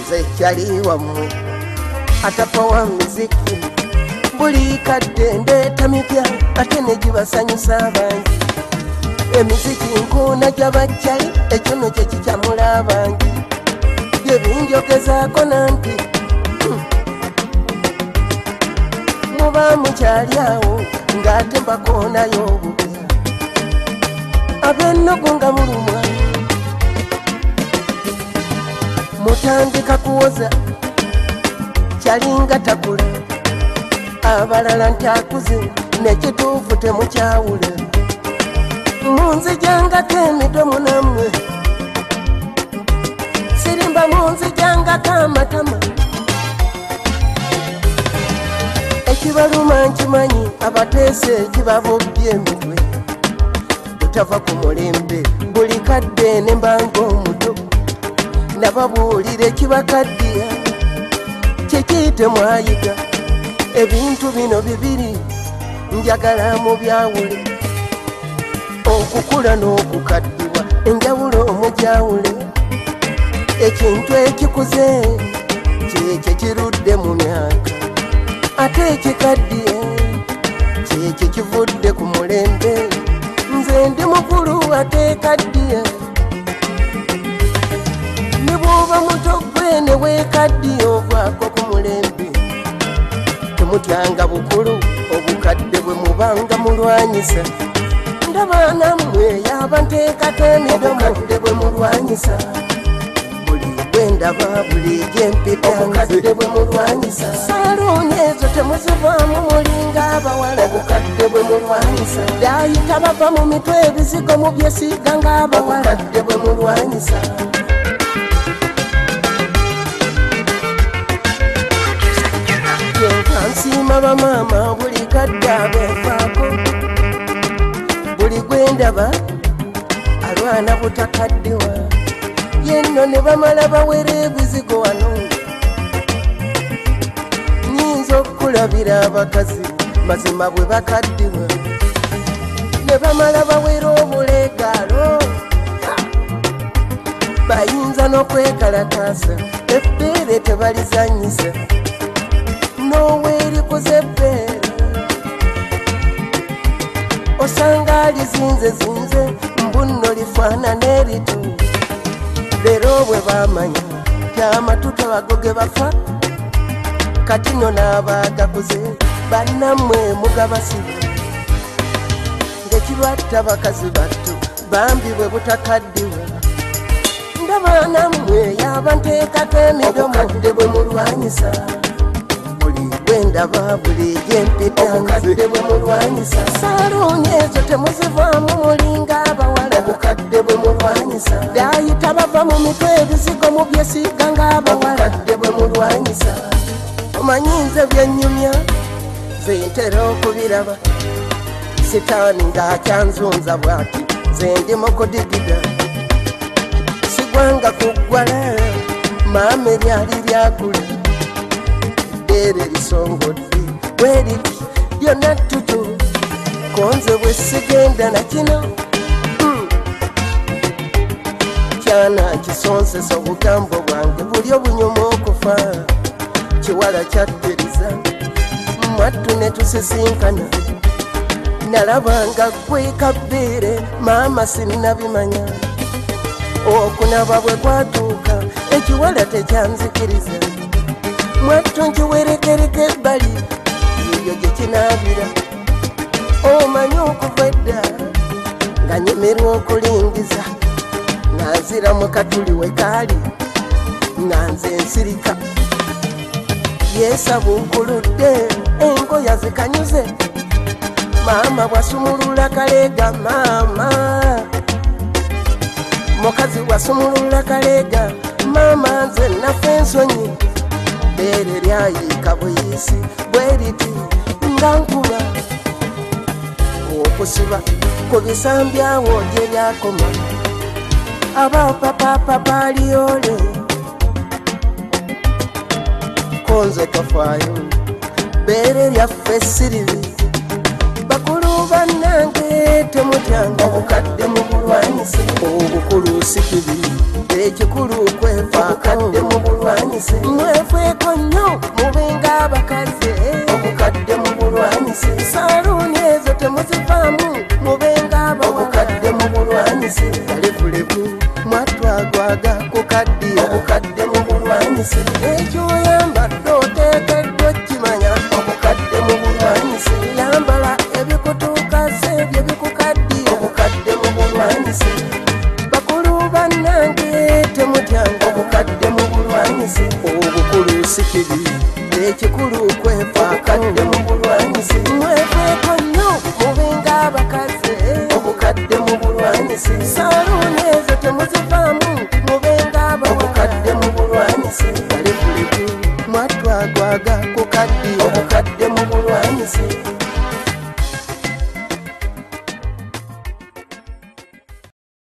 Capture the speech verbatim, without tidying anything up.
nze kyali wammwe atapa wa miziki buli kadde ndeeta mipya ate ne gibasanyusa abangi emiziki nkuuna gy'abakyali ekyo no kye kikyamula abangi bye binjogezaako nanti muba mukyali awo ng'ate mbakoonayo obubya ab'ennogo nga mulumwa mutandika kuwoza kyalinga takula abalala ntakuze nekituufu temukyawula munzijangako emidomo nammwe sirimba munzijangako amatama ekibaluma nkimanyi abateese ekibabobya emitwe butava ku mulembe buli kadde ne mbanga omuto nababuulira ekibakaddiya kyekiyite mwayiga ebintu bino bibiri njagala mu byawule okukula n'okukaddiwa enjawulo omujawule ekintu ekikuze kyekyo kirudde mu myaka ate ekikaddiye kyekyo kivudde ku mulembe nze ndi mukulu ate kaddiye ne bw'oba muto gwe ne weekaddiye ovaako ku mulembe temutyanga bukulu obukadde bwe mubanga mulwanyisa ndaba nammwe yaba nteekako emidomo obukadde bwe mulwanyisa buli gwe ndaba buli gyempita obukadde bwe mulwanyisa saaluuni ezo temuzivaamu mulinga abawala obukadde bwe mulwanyisa daayita bava mu mitwe ebizigo mu byesiiga ng'abawala obukadde bwe mulwanyisa nsiima bamaama buli kadde abeefaako buli gwendaba alwana butakaddiwa yenno ne bamala bawera ebizigo wano nyinza okukulabira abakazi mazima bwe bakaddiwa ne bamala bawera obuleegaalo bayinza n'okwekalataasa ebbeere tebalizanyisa noweerikuze ebbeere osanga lizinze zinze mbunno lifaanana eritu leero bwe baamanya kyamatuta bagoge bafa kati no n'abaagakuze bannammwe mugabasiba ng'ekirwatta bakazi battu bambi bwe butakaddiwa ndaba nammwe yaba nteekako emidomo obukadde bwe mulwanyisa ndaba buli gyempita obukadde bwe mulwanyisa saaluuni ezo temuzivaamu mulinga abawala obukadde bwe mulwanyisa daayita bava mu mitwe ebizigo mu byesiiga ng'abawala obukadde bwe mulwanyisa omanyi nze byennyumya ze ntera okubiraba sitaani ng'akyanzunza bw'ati ze ndimu kudigida sigwanga kuggwala maama eryali lyakula ere lisongodde bweriti lyonna ttutu konze bwe sigenda na kino kyana kisonsesa obugambo bwange buli obunyuma okufa kiwala kyakkiriza mwattu ne tusisinkana nalabanga gwekabbeere maama sinnabimanya okunaba bwe kwatuuka ekiwala tekyanzikiriza mwattu nkiwerekereka ebbali eyo gye kinaabira omanyi okuva edda nga nyemerwa okulingiza nga nzira mu katuli we kaali nga nze nsirika yeesaba nkuludde engoya zikanyuze maama bwasumulula kaleega maama mukazi bwasumulula kaleega maama nze nafe ensonyi bbeere lyayiika buyisi bweriti nga nkuba okusiba ku bisambyawo gye byakoma abapapapapa lyole konze tofaayo bbeere lyaffe siribi bakulu bannange temutyanga obukadde mu bulwanyisa obukulu si kibi ekikulu kwefaako obukadde mu bulwanyisa bulwanyise mwefeeko nnyo mubenga abakazi obukadde mu bulwanyise saluuni ezo temuzivaamu mubenga abawakadde mu bulwanyise alevulevu mwatwagwaga kukaddiya obukadde mu bulwanyise ekyoyambadde oteekeddwa kimanya obukadde mu bulwanyise yambala ebikutuuka seebyo bikukaddiya obukadde mu bulwanyise bakulu bannange temutyanga obukadde mu bulwanyise obukulu sikibi ekikulu kwefaakadde mu bulwanyise mwefeeko nnyo mubenga abakazi obukadde mu bulwanyise saluuni ezo temuzivaamu mubenga abawakadde mu bulwanyise alevulevu mwatwagwaga kukaddiya obukadde mu bulwanyise